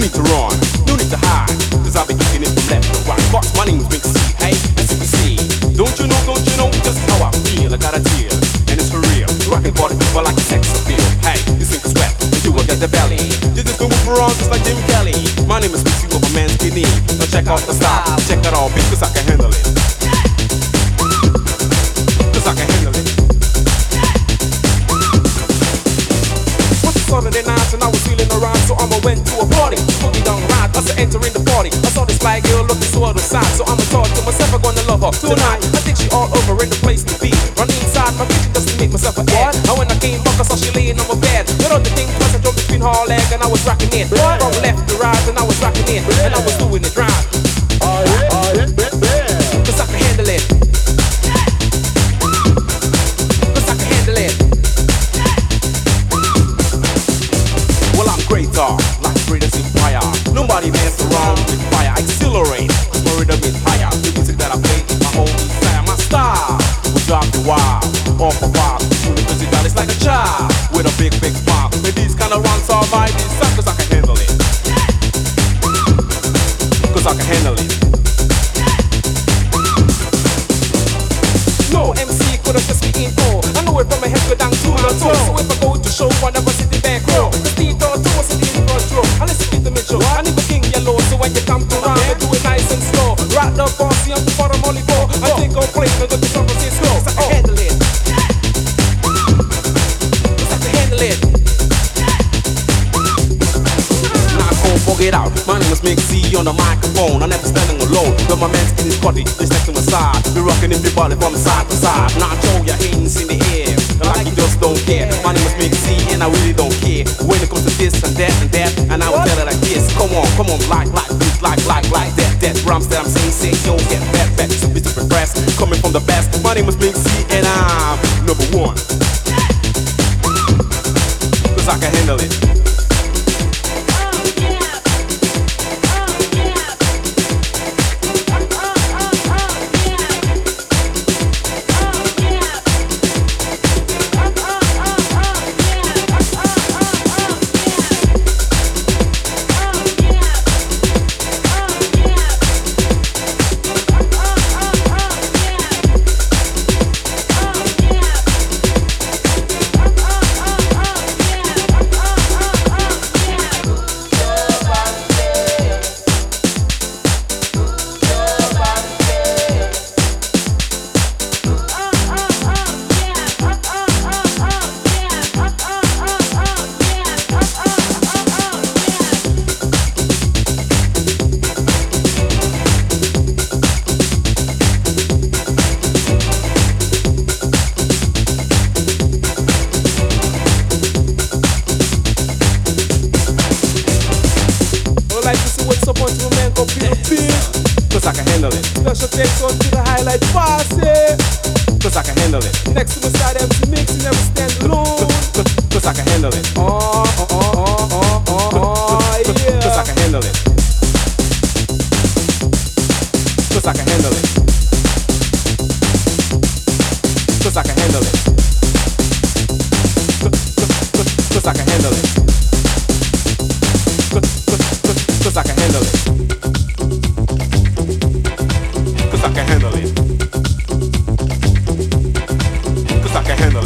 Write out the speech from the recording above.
need to run, no need to hide, cause I'll be kicking it from left to right. Boss, my name's Big C, hey, SCPC. Don't you know, just how I feel. I got a deal, and it's for real. Rockin' body people like a sex appeal. Hey, you sink a sweat, and you will get the belly. This is the move around just like Jim Kelly. My name is Mixie with a man's skinny. Now check out the style, check it all, because I can handle it. Cause I can handle it. Saturday night and I was feeling around, so I'ma went to a party. Boogie down right as I enter in the party. I saw this fly girl looking so other side, so I'ma talk to myself. I'm gonna love her tonight. I think she all over in the place to be. Running inside my kitchen just to make myself an ad. And when I came back, I saw she laying on my bed. Without the thing, plus I jumped between her leg and I was rocking it. From left to right and I was rocking it, and I was doing it right. Cause I can handle it. Cause I can handle it. Well, I'm greater, like greatest empire. Nobody mess around with fire. Accelerate, cause my rhythm is higher. The music that I play is my own desire. My style will drive you wild. Off a while, truly musical, it's like a child with a big smile. With these kind of runs all by this stuff, cause I can handle it. Cause I can handle it. No MC could have just be in awe. I know it from my head go down to my toe. So if I go to show, I never sit in back row. The beat or two, I sit in front row. I listen to the Mitchell, I need the king yellow. So when you come to round, I do it nice and slow. Right the bossy on the bottom only go. I think I'll play, I go to San Francisco. Cause I can handle it. Cause I can handle it. Now go bug it out. My name is Mick C on the microphone. I never standing alone. But my man's in his body, he's next to my side. We rocking everybody from side to side. Now throw your hands in the air, like you just don't care. My name is Mick C and I really don't care. When it comes to this and that, and I will tell it like this. Come on, like this, like that. Rhymes that I'm saying, say, yo, get back. So bitch to impress, coming from the best. My name is Mick C and I'm number one. Cause I can handle it. Cause I can handle it. Special thanks on to the highlight party. Cause I can handle it. Next to my side MC Mix, you never stand alone. Cause I can handle it. Yeah. Cause I can handle it. Cause I can handle it. Cause I can handle it. Cause I can handle it. Cause I can handle it. Cause I can handle it. Cause I can handle it.